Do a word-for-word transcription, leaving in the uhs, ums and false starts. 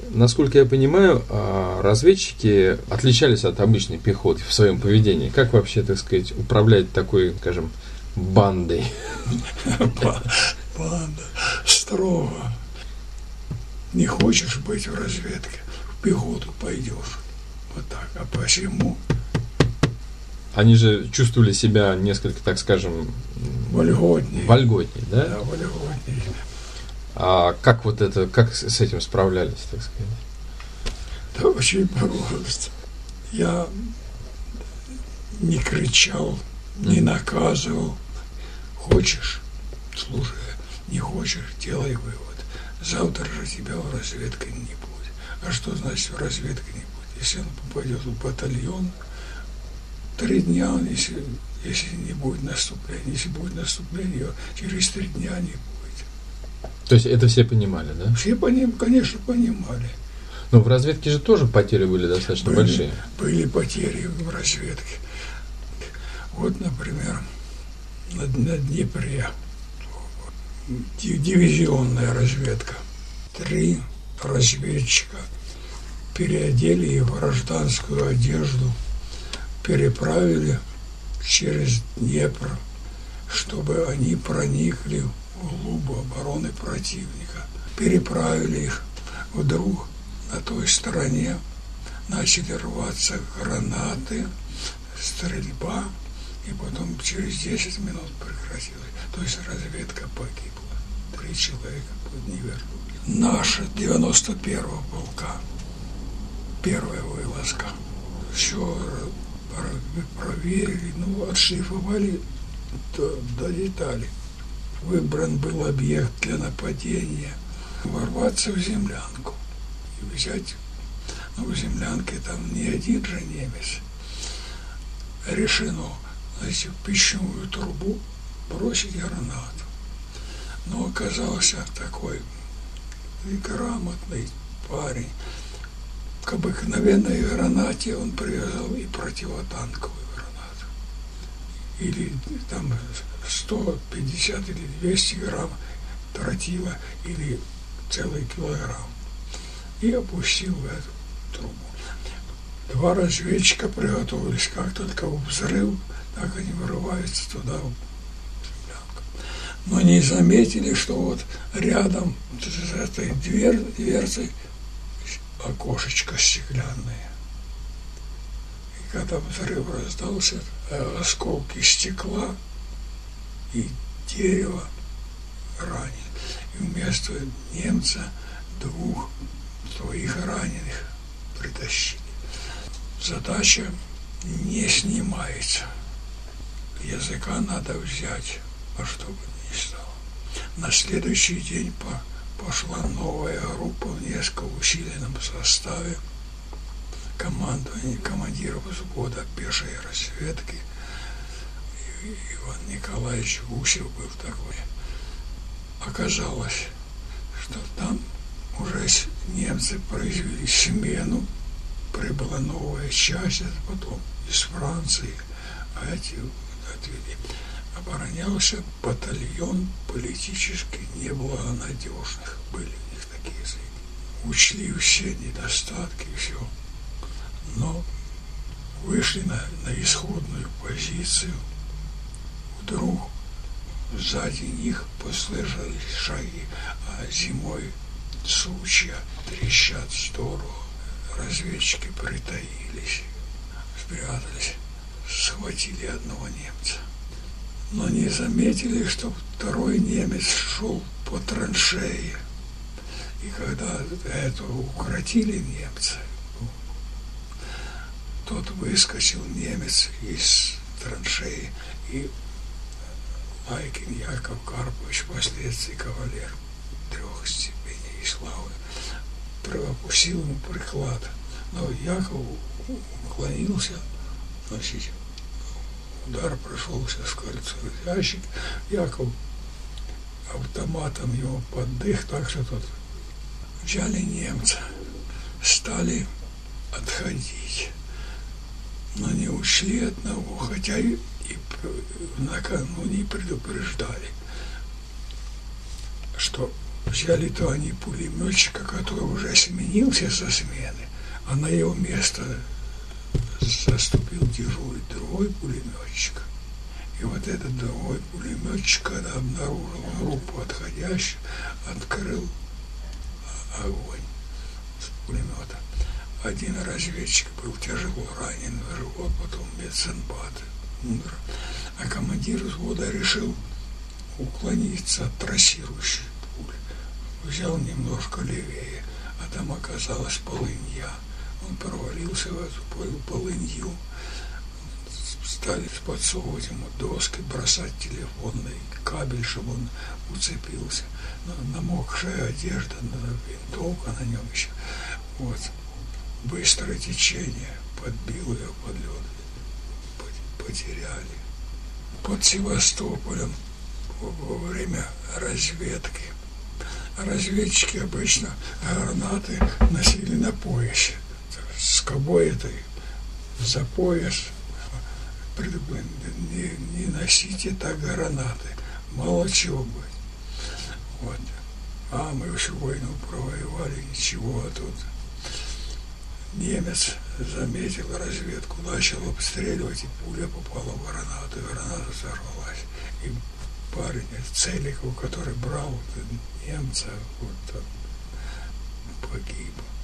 насколько я понимаю, разведчики отличались от обычной пехоты в своем поведении. Как вообще, так сказать, управлять такой, скажем, бандой? Банда. Строго. Не хочешь быть в разведке, в пехоту пойдешь. Вот так. А почему? Они же чувствовали себя несколько, так скажем, вольготнее. Вольготнее, да? Да, вольготнее. А как вот это, как с этим справлялись, так сказать? Да очень просто. Я не кричал, не наказывал. Хочешь, слушай, не хочешь, делай вывод. Завтра же тебя в разведке не будет. А что значит в разведке не будет? Если он попадет в батальон, три дня, он, если, если не будет наступления, если будет наступление, через три дня не будет. То есть это все понимали, да? Все, поним, конечно, понимали. Но в разведке же тоже потери были достаточно были, большие. Были потери в разведке. Вот, например, на, на Днепре дивизионная разведка. Три разведчика переодели их в гражданскую одежду, переправили через Днепр, чтобы они проникли в глубь обороны противника. Переправили их. Вдруг на той стороне начали рваться гранаты, стрельба, и потом через десять минут прекратилась. То есть разведка погибла. Три человека не вернули. Наша девяносто первого полка, первая вылазка. Все проверили, ну, отшлифовали до, до деталей. Выбран был объект для нападения. Ворваться в землянку и взять, ну, в землянке там не один же немец. Решено, значит, в пищевую трубу бросить гранату. Но оказался такой грамотный парень. К обыкновенной гранате он привязал и противотанковую гранату. Или там сто пятьдесят или двести грамм тротила, или целый килограмм. И опустил в эту трубу. Два разведчика приготовились, как только взрыв, так они вырываются туда, в землянку. Но не заметили, что вот рядом с этой дверь, дверцей окошечко стеклянное. И когда взрыв раздался, осколки стекла и дерева ранили. И вместо немца двух своих раненых притащили. Задача не снимается. Языка надо взять, во что бы ни стало. На следующий день по, пошла новая группа в несколько усиленном составе. Командование, командир взвода пешей разведки Иван Николаевич Гусев был такой. Оказалось, что там уже немцы произвели смену, прибыла новая часть, это потом из Франции, а эти отвели. Оборонялся батальон политически неблагонадежных. Были у них такие языки. Учли все недостатки, все. Но вышли на, на исходную позицию. Вдруг сзади них послышались шаги, а зимой сучья трещат здорово. Разведчики притаились, спрятались, схватили одного немца. Но не заметили, что второй немец шел по траншее. И когда этого укротили немца, тот выскочил, немец, из траншеи, и Лайкин Яков Карпович, впоследствии кавалер трех степеней славы, опустил ему приклад. Но Яков уклонился, значит, удар прошелся в кольцевой ящик. Яков автоматом его под дых, так что тот взяли немца, стали отходить. Но не ушли одного, хотя и, и накануне предупреждали, что взяли-то они пулеметчика, который уже сменился со смены, а на его место заступил дежурить другой пулеметчик. И вот этот другой пулеметчик, когда обнаружил группу отходящих, открыл огонь с пулемета. Один разведчик был тяжело ранен в живот, потом медсанбат умер. А командир взвода решил уклониться от трассирующей пули. Взял немножко левее, а там оказалась полынья. Он провалился в эту полынью. Стали подсовывать ему доски, бросать телефонный кабель, чтобы он уцепился. Намокшая одежда, винтовка на нем еще. Вот. Быстрое течение подбило ее под лед. Потеряли. Под Севастополем во время разведки. Разведчики обычно гранаты носили на поясе. С кобой этой за пояс. Не, не носите так гранаты. Мало чего будет. Вот. А мы всю войну провоевали, ничего, а тут немец заметил разведку, начал обстреливать, и пуля попала в гранату, и граната взорвалась. И парень, Целиков, который брал немца, вот, погиб.